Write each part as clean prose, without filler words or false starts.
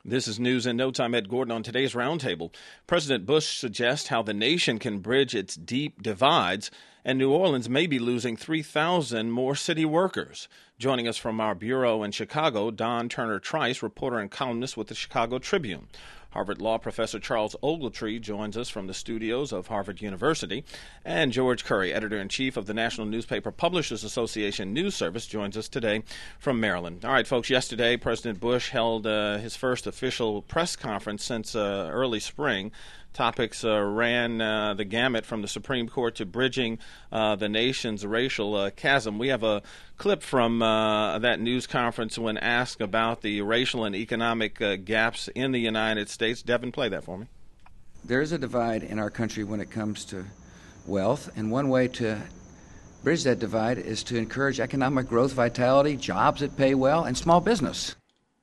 This is News in No Time. Ed Gordon on today's Roundtable. President Bush suggests how the nation can bridge its deep divides, and New Orleans may be losing 3,000 more city workers. Joining us from our bureau in Chicago, Don Turner Trice, reporter and columnist with the Chicago Tribune. Harvard Law professor Charles Ogletree joins us from the studios of Harvard University. And George Curry, editor-in-chief of the National Newspaper Publishers Association News Service, joins us today from Maryland. All right, folks, yesterday President Bush held his first official press conference since early spring. Topics ran the gamut from the Supreme Court to bridging the nation's racial chasm. We have a clip from that news conference when asked about the racial and economic gaps in the United States. Devin, play that for me. There is a divide in our country when it comes to wealth, and one way to bridge that divide is to encourage economic growth, vitality, jobs that pay well, and small business.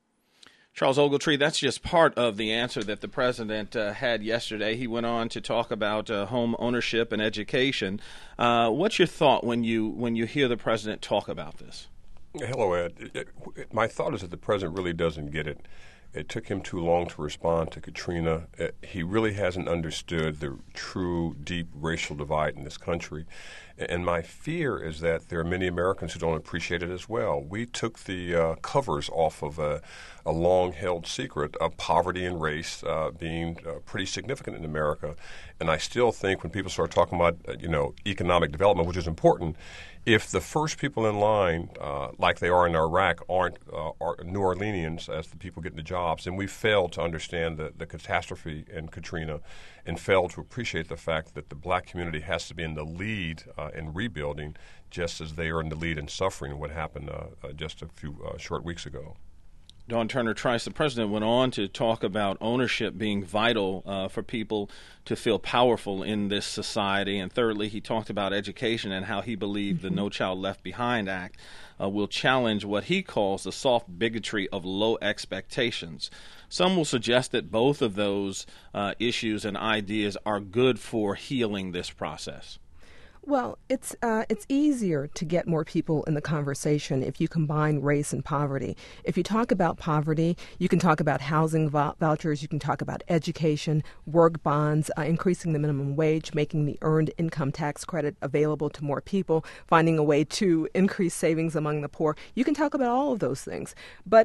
Charles Ogletree, that's just part of the answer that the president had yesterday. He went on to talk about home ownership and education. What's your thought when you hear the president talk about this? Hello, Ed. My thought is that the president really doesn't get it. It took him too long to respond to Katrina. He really hasn't understood the true, deep racial divide in this country. And my fear is that there are many Americans who don't appreciate it as well. We took the covers off of a long-held secret of poverty and race being pretty significant in America. And I still think when people start talking about, economic development, which is important, if the first people in line, like they are in Iraq, aren't New Orleanians as the people getting the jobs, then we fail to understand the catastrophe in Katrina and fail to appreciate the fact that the black community has to be in the lead in rebuilding, just as they are in the lead in suffering what happened just a few short weeks ago. Don Turner Trice, the president went on to talk about ownership being vital for people to feel powerful in this society. And thirdly, he talked about education and how he believed the No Child Left Behind Act will challenge what he calls the soft bigotry of low expectations. Some will suggest that both of those issues and ideas are good for healing this process. Well, it's easier to get more people in the conversation if you combine race and poverty. If you talk about poverty, you can talk about housing vouchers, you can talk about education, work bonds, increasing the minimum wage, making the earned income tax credit available to more people, finding a way to increase savings among the poor. You can talk about all of those things. But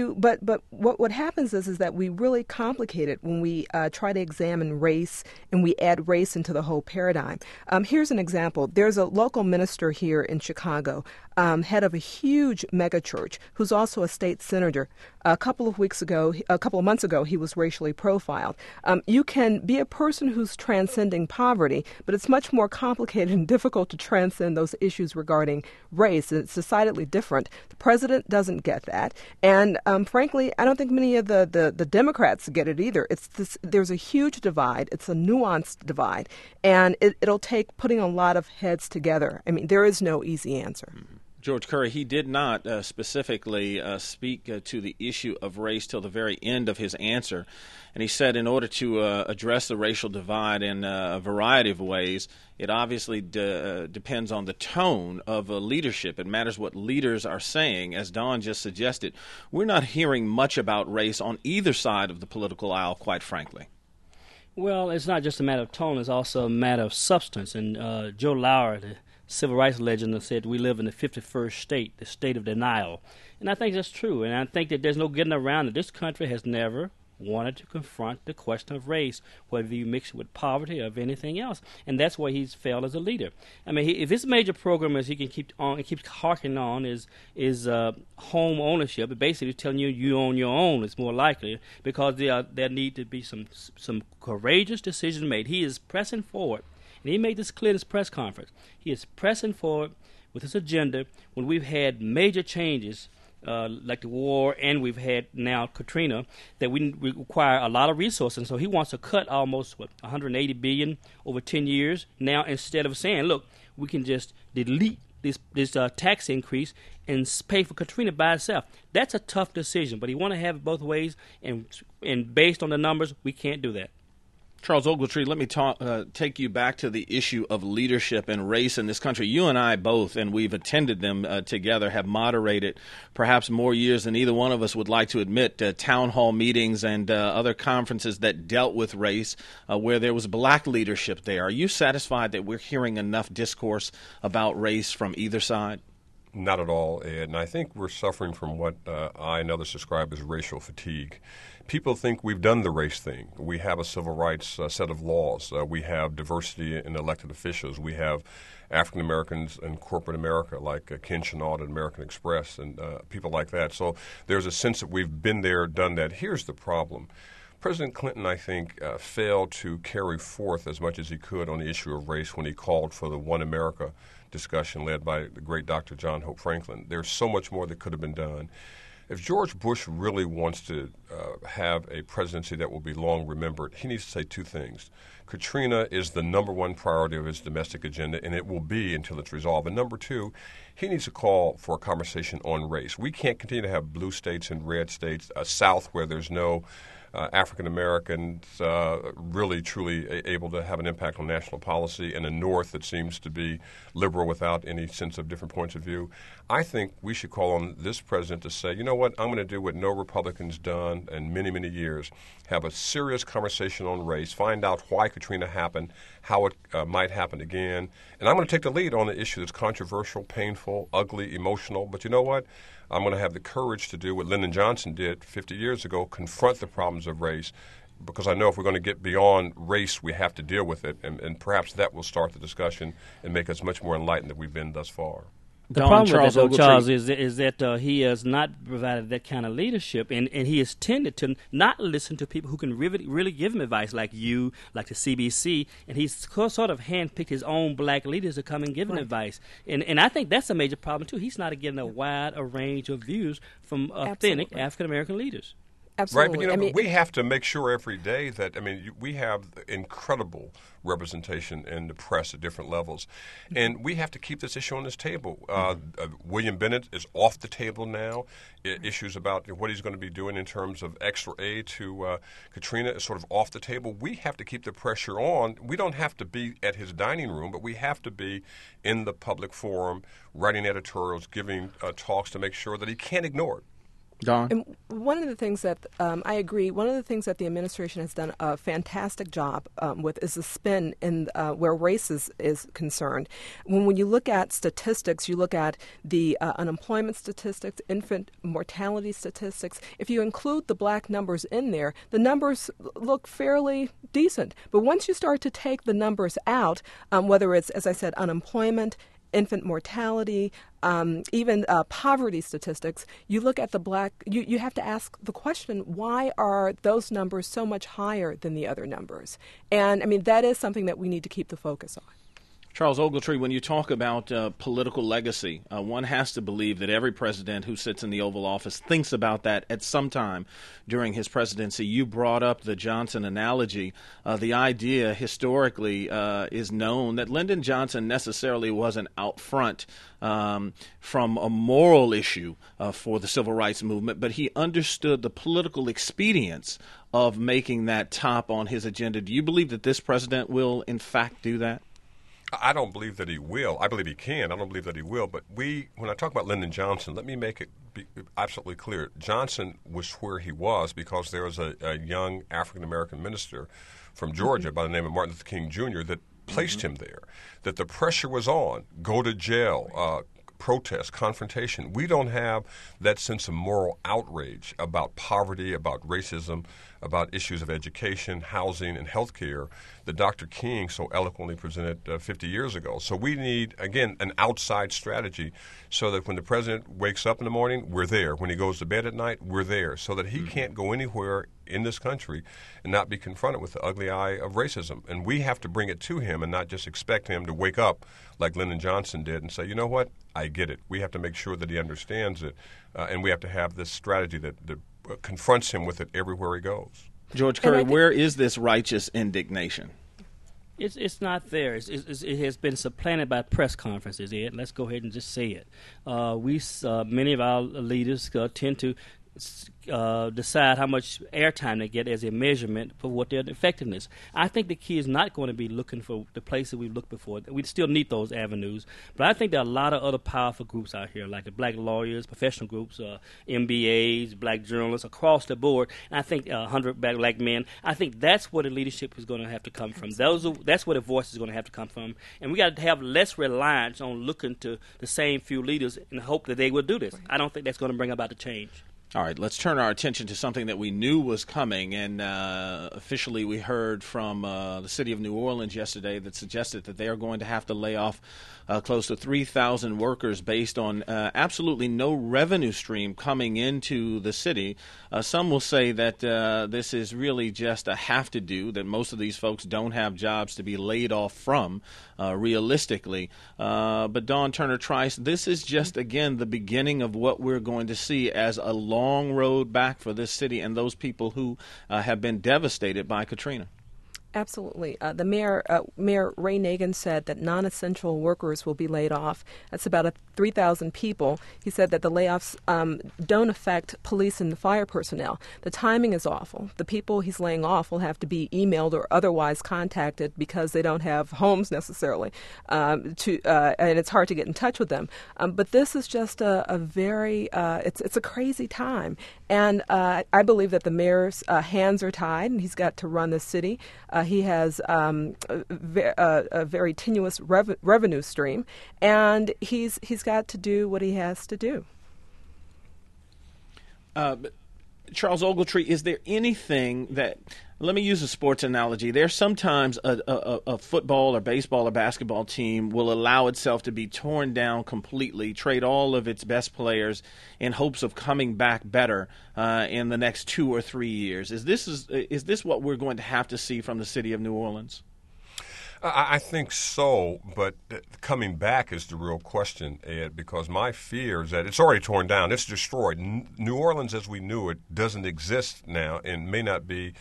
what happens is that we really complicate it when we try to examine race and we add race into the whole paradigm. Here's an example. There's a local minister here in Chicago, head of a huge megachurch, who's also a state senator. A couple of months ago, he was racially profiled. You can be a person who's transcending poverty, but it's much more complicated and difficult to transcend those issues regarding race. It's decidedly different. The president doesn't get that. And frankly, I don't think many of the Democrats get it either. There's a huge divide. It's a nuanced divide. And it'll take putting a lot of heads together. I mean, there is no easy answer. George Curry, he did not specifically speak to the issue of race till the very end of his answer. And he said in order to address the racial divide in a variety of ways, it obviously depends on the tone of leadership. It matters what leaders are saying. As Don just suggested, we're not hearing much about race on either side of the political aisle, quite frankly. Well, it's not just a matter of tone, it's also a matter of substance. And Joe Lauer, the civil rights legend, said we live in the 51st state, the state of denial. And I think that's true. And I think that there's no getting around it. This country has never wanted to confront the question of race, whether you mix it with poverty or of anything else. And that's why he's failed as a leader. I mean, if his major program, as he can keep harking on, is home ownership, basically telling you own your own is more likely, because there need to be some courageous decisions made. He is pressing forward, and he made this clear in his press conference. He is pressing forward with his agenda when we've had major changes like the war, and we've had now Katrina, that we require a lot of resources. And so he wants to cut almost, $180 billion over 10 years. Now, instead of saying, look, we can just delete this tax increase and pay for Katrina by itself. That's a tough decision, but he want to have it both ways, and based on the numbers, we can't do that. Charles Ogletree, let me take you back to the issue of leadership and race in this country. You and I both, and we've attended them together, have moderated perhaps more years than either one of us would like to admit, town hall meetings and other conferences that dealt with race where there was black leadership there. Are you satisfied that we're hearing enough discourse about race from either side? Not at all, Ed. And I think we're suffering from what I and others describe as racial fatigue. People think we've done the race thing. We have a civil rights set of laws. We have diversity in elected officials. We have African Americans in corporate America like Ken Chenault at American Express and people like that. So there's a sense that we've been there, done that. Here's the problem. President Clinton, I think, failed to carry forth as much as he could on the issue of race when he called for the One America discussion led by the great Dr. John Hope Franklin. There's so much more that could have been done. If George Bush really wants to have a presidency that will be long remembered, he needs to say two things. Katrina is the number one priority of his domestic agenda, and it will be until it's resolved. And number two, he needs to call for a conversation on race. We can't continue to have blue states and red states, a South where there's no African Americans really truly able to have an impact on national policy, and a North that seems to be liberal without any sense of different points of view. I think we should call on this president to say, you know what, I'm going to do what no Republican's done in many, many years, have a serious conversation on race, find out why Katrina happened, how it might happen again, and I'm going to take the lead on an issue that's controversial, painful, ugly, emotional, but you know what? I'm going to have the courage to do what Lyndon Johnson did 50 years ago, confront the problems of race, because I know if we're going to get beyond race, we have to deal with it, and perhaps that will start the discussion and make us much more enlightened than we've been thus far. The problem with that, though, Charles, is that he has not provided that kind of leadership, and he has tended to not listen to people who can really give him advice, like you, like the CBC, and he's sort of handpicked his own black leaders to come and give him advice. And I think that's a major problem, too. He's not getting a wide range of views from authentic African-American leaders. Absolutely. Right, but we have to make sure every day that, we have incredible representation in the press at different levels, and we have to keep this issue on this table. William Bennett is off the table now. Issues about what he's going to be doing in terms of extra aid to Katrina is sort of off the table. We have to keep the pressure on. We don't have to be at his dining room, but we have to be in the public forum, writing editorials, giving talks to make sure that he can't ignore it. Don? And one of the things that I agree, one of the things that the administration has done a fantastic job with is the spin in where race is concerned. When you look at statistics, you look at the unemployment statistics, infant mortality statistics. If you include the black numbers in there, the numbers look fairly decent. But once you start to take the numbers out, whether it's, as I said, unemployment, infant mortality, even poverty statistics, you look at the black, you have to ask the question, why are those numbers so much higher than the other numbers? And, that is something that we need to keep the focus on. Charles Ogletree, when you talk about political legacy, one has to believe that every president who sits in the Oval Office thinks about that at some time during his presidency. You brought up the Johnson analogy. The idea historically is known that Lyndon Johnson necessarily wasn't out front from a moral issue for the civil rights movement, but he understood the political expedience of making that top on his agenda. Do you believe that this president will, in fact, do that? I don't believe that he will. I believe he can. I don't believe that he will. But when I talk about Lyndon Johnson, let me make it be absolutely clear. Johnson was where he was because there was a young African-American minister from Georgia by the name of Martin Luther King Jr. that placed him there, that the pressure was on, go to jail, protest, confrontation. We don't have that sense of moral outrage about poverty, about racism, about issues of education, housing, and health care that Dr. King so eloquently presented 50 years ago. So we need, again, an outside strategy so that when the president wakes up in the morning, we're there. When he goes to bed at night, we're there, so that he can't go anywhere in this country and not be confronted with the ugly eye of racism. And we have to bring it to him and not just expect him to wake up like Lyndon Johnson did and say, you know what, I get it. We have to make sure that he understands it, and we have to have this strategy that confronts him with it everywhere he goes. George Curry, where is this righteous indignation? It's not there. It has been supplanted by press conferences, Ed. Let's go ahead and just say it. Many of our leaders tend to decide how much airtime they get as a measurement for what their effectiveness. I think the key is not going to be looking for the places we've looked before. We still need those avenues, but I think there are a lot of other powerful groups out here, like the black lawyers, professional groups, MBAs, black journalists across the board. And I think 100 black men. I think that's where the leadership is going to have to come from. That's where the voice is going to have to come from, and we got to have less reliance on looking to the same few leaders in the hope that they will do this. I don't think that's going to bring about the change. All right, let's turn our attention to something that we knew was coming, and officially we heard from the city of New Orleans yesterday that suggested that they are going to have to lay off close to 3,000 workers based on absolutely no revenue stream coming into the city. Some will say that this is really just a have-to-do, that most of these folks don't have jobs to be laid off from, realistically. But Dawn Turner-Trice, this is just, again, the beginning of what we're going to see as a long road back for this city and those people who have been devastated by Katrina. Absolutely. The Mayor Ray Nagin said that non-essential workers will be laid off. That's about 3,000 people. He said that the layoffs don't affect police and fire personnel. The timing is awful. The people he's laying off will have to be emailed or otherwise contacted because they don't have homes necessarily, and it's hard to get in touch with them. But this is just a very it's a crazy time, and I believe that the mayor's hands are tied, and he's got to run the city. He has a very tenuous revenue stream, and he's got to do what he has to do. Charles Ogletree, is there anything that, let me use a sports analogy. There's sometimes a football or baseball or basketball team will allow itself to be torn down completely, trade all of its best players in hopes of coming back better in the next 2 or 3 years. Is this what we're going to have to see from the city of New Orleans? I think so, but coming back is the real question, Ed, because my fear is that it's already torn down. It's destroyed. New Orleans as we knew it doesn't exist now and may not be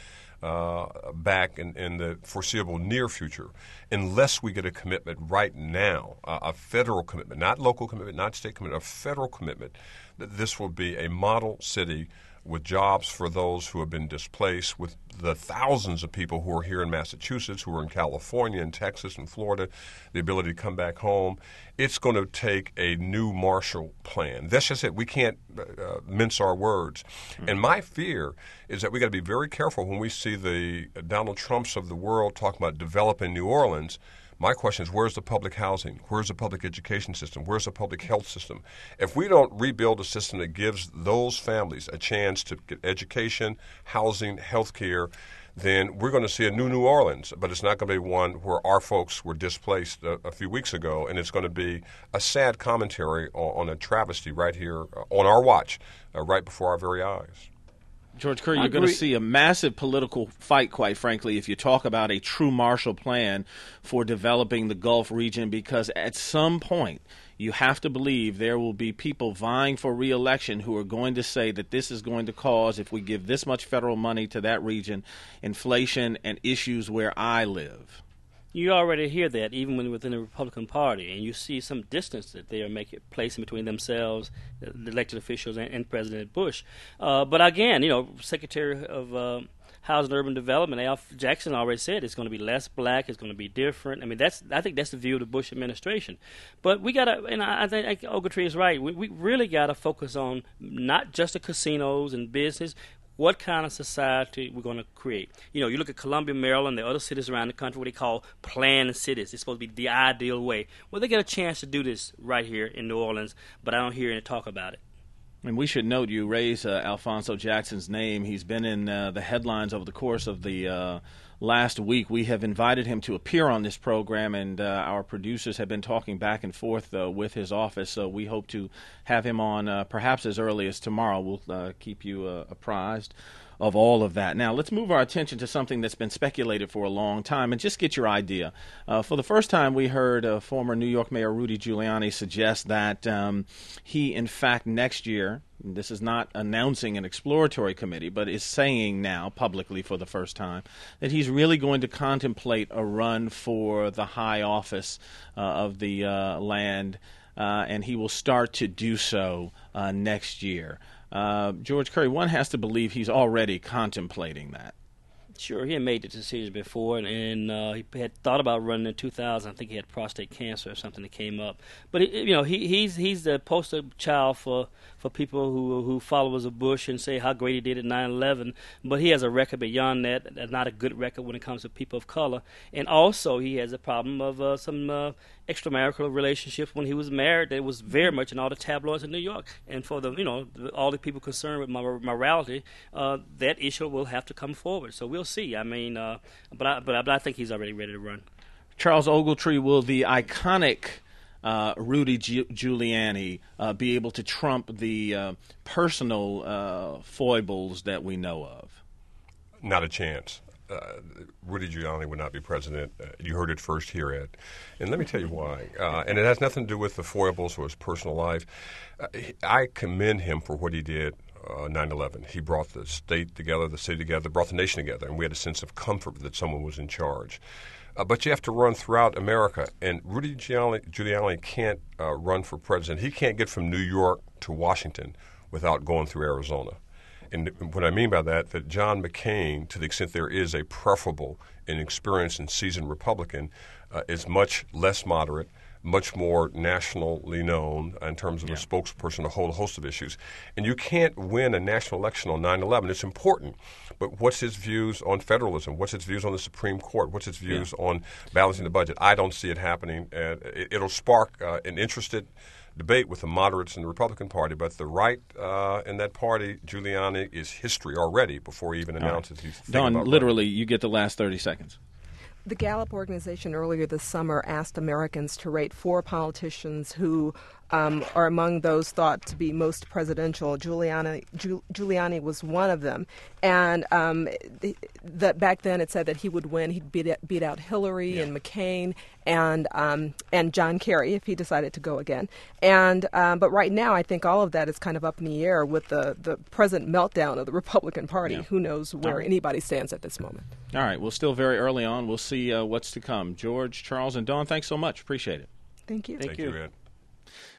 back in the foreseeable near future unless we get a commitment right now, a federal commitment, not local commitment, not state commitment, a federal commitment that this will be a model city with jobs for those who have been displaced, with the thousands of people who are here in Massachusetts, who are in California and Texas and Florida, the ability to come back home. It's going to take a new Marshall Plan. That's just it. We can't mince our words. Mm-hmm. And my fear is that we got to be very careful when we see the Donald Trumps of the world talking about developing New Orleans. My question is, where's the public housing? Where's the public education system? Where's the public health system? If we don't rebuild a system that gives those families a chance to get education, housing, health care, then we're going to see a New Orleans. But it's not going to be one where our folks were displaced a few weeks ago, and it's going to be a sad commentary on a travesty right here on our watch, right before our very eyes. George Curry, you're going to see a massive political fight, quite frankly, if you talk about a true Marshall Plan for developing the Gulf region, because at some point you have to believe there will be people vying for re-election who are going to say that this is going to cause, if we give this much federal money to that region, inflation and issues where I live. You already hear that even within the Republican Party, and you see some distance that they are placing between themselves, the elected officials, and President Bush. But again, Secretary of Housing and Urban Development, Al Jackson, already said it's going to be less black, it's going to be different. I mean, I think that's the view of the Bush administration. But we got to, and I think Ogletree is right. We really got to focus on not just the casinos and business. What kind of society we're going to create? You look at Columbia, Maryland, the other cities around the country, what they call planned cities. It's supposed to be the ideal way. Well, they get a chance to do this right here in New Orleans, but I don't hear any talk about it. And we should note, you raise Alphonso Jackson's name. He's been in the headlines over the course of the last week. We have invited him to appear on this program, and our producers have been talking back and forth with his office, so we hope to have him on perhaps as early as tomorrow. We'll keep you apprised of all of that. Now, let's move our attention to something that's been speculated for a long time and just get your idea. For the first time, we heard former New York Mayor Rudy Giuliani suggest that he, in fact, next year, this is not announcing an exploratory committee, but is saying now publicly for the first time that he's really going to contemplate a run for the high office of the land, and he will start to do so next year. George Curry, one has to believe he's already contemplating that. Sure, he had made the decision before, and he had thought about running in 2000. I think he had prostate cancer or something that came up. But he's the poster child for people who followers of Bush and say how great he did at 9/11. But he has a record beyond that, not a good record when it comes to people of color. And also, he has a problem of some extramarital relationships when he was married. That was very much in all the tabloids in New York. And for all the people concerned with morality, that issue will have to come forward. So we'll see. I mean, but I think he's already ready to run. Charles Ogletree, will the iconic Rudy Giuliani be able to trump the personal foibles that we know of? Not a chance. Rudy Giuliani would not be president. You heard it first here, Ed. And let me tell you why. And it has nothing to do with the foibles or his personal life. I commend him for what he did 9/11. He brought the state together, the city together, brought the nation together, and we had a sense of comfort that someone was in charge. But you have to run throughout America, and Rudy Giuliani can't run for president. He can't get from New York to Washington without going through Arizona. And what I mean by that John McCain, to the extent there is a preferable and experienced and seasoned Republican, is much less moderate, much more nationally known in terms of a spokesperson, a whole host of issues. And you can't win a national election on 9/11. It's important. But what's his views on federalism? What's his views on the Supreme Court? What's his views on balancing the budget? I don't see it happening. It'll spark an interested debate with the moderates in the Republican Party, but the right in that party, Giuliani, is history already before he even announces he's thinking Don, about literally, you get the last 30 seconds. The Gallup organization earlier this summer asked Americans to rate 4 politicians who are among those thought to be most presidential. Giuliani was one of them. And back then it said that he would win. He'd beat out Hillary and McCain and John Kerry if he decided to go again. But right now I think all of that is kind of up in the air with the present meltdown of the Republican Party. Yeah. Who knows where anybody stands at this moment. All right. Well, still very early on. We'll see what's to come. George, Charles, and Dawn, thanks so much. Appreciate it. Thank you. Thank you, Ed.